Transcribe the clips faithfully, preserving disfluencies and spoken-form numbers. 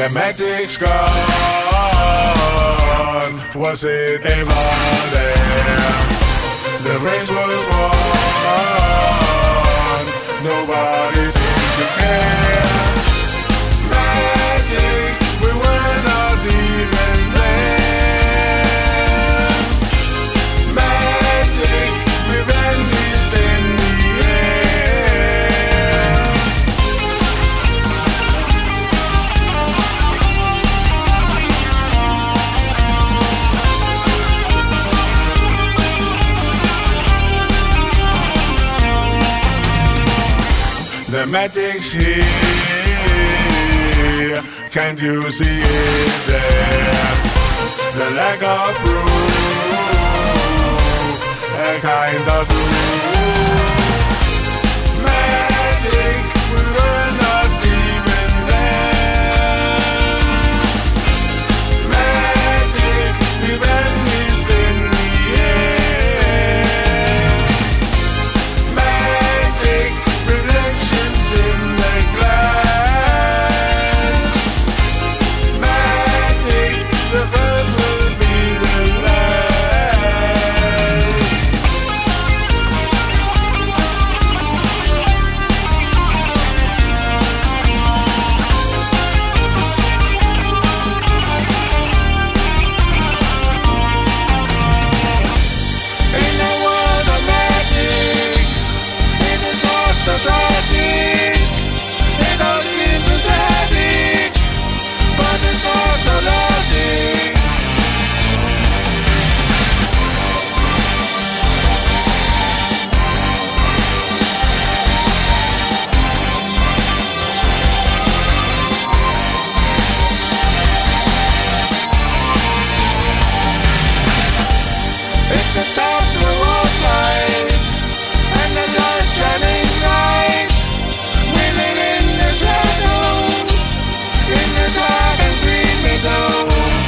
The magic's gone. Was it ever there? The race was won. Nobody seemed to care. Magic, we were not even there. Magic, revenge is in the air. The magic's here, can't you see it there? The lack of proof, a kind of proof. Magic, we were not even there. Magic, revenge is in the air. Magic, reflections in the glass. Magic, the first will be the last. In a world of magic, it is not so tragic. It all seems so static, but it's not so logic. It's a tough reward light, and the light shining bright. We live in the shadows, in the dark and dreamy dome.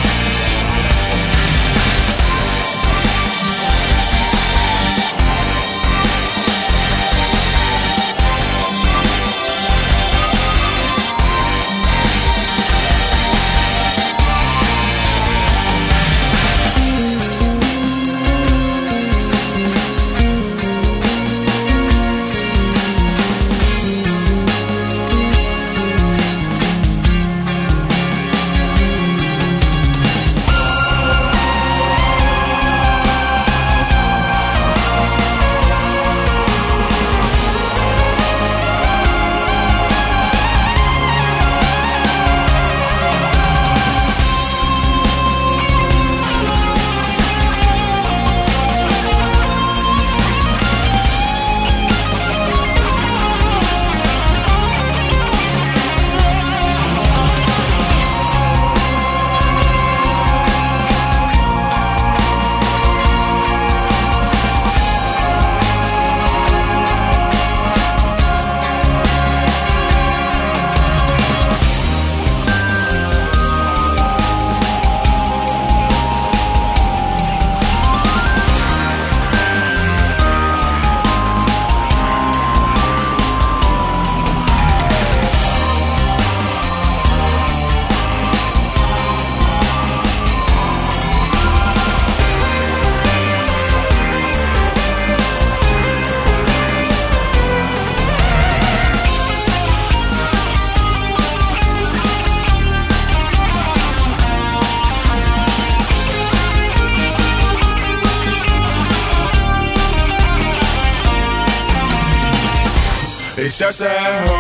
It's just a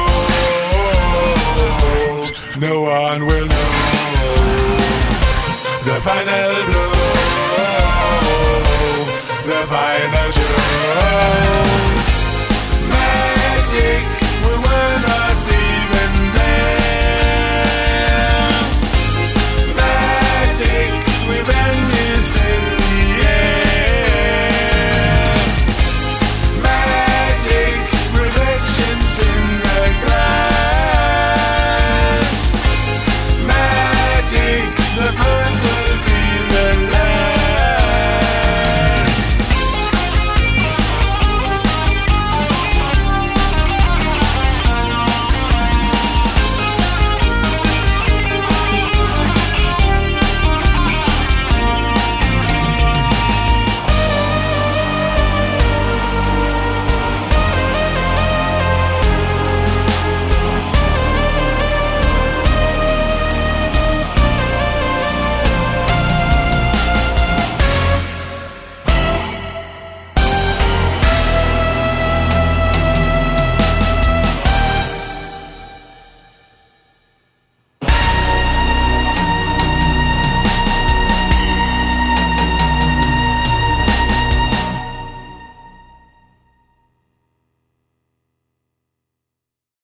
hope, no one will know the final blow, the final show. Magic, we were not